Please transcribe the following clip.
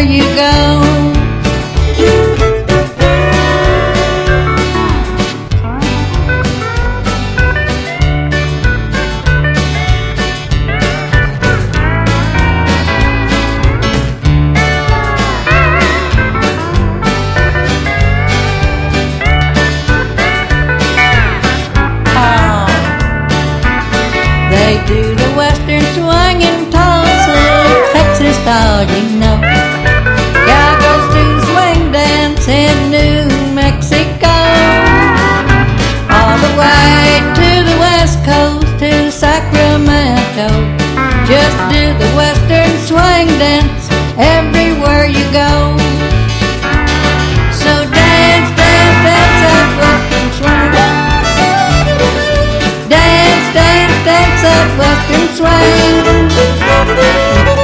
you go. They do the western swing and toss it, Texas style, you know. Cowgirls do the swing dance in New Mexico. All the way to the west coast, to Sacramento. Just do the western swing dance everywhere you go. So dance, dance, dance that western swing. Dance, dance, dance that western swing.